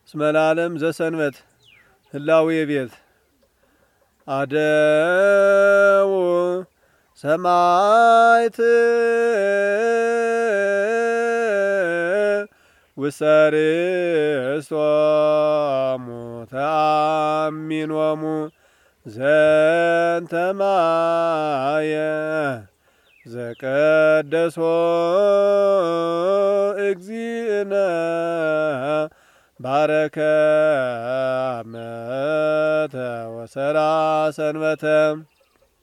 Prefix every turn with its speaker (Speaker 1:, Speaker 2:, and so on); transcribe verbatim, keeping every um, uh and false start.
Speaker 1: እስመ ለዓለም ዘሰንበት ህላዌ ቤት አደው ሰማይት ውሰርስቶሙ ተአሚኖሙ ዘንተ ማየ ዘቀደሶ እግዚእነ ባረከ አመተ ወሰራ ሰንበተ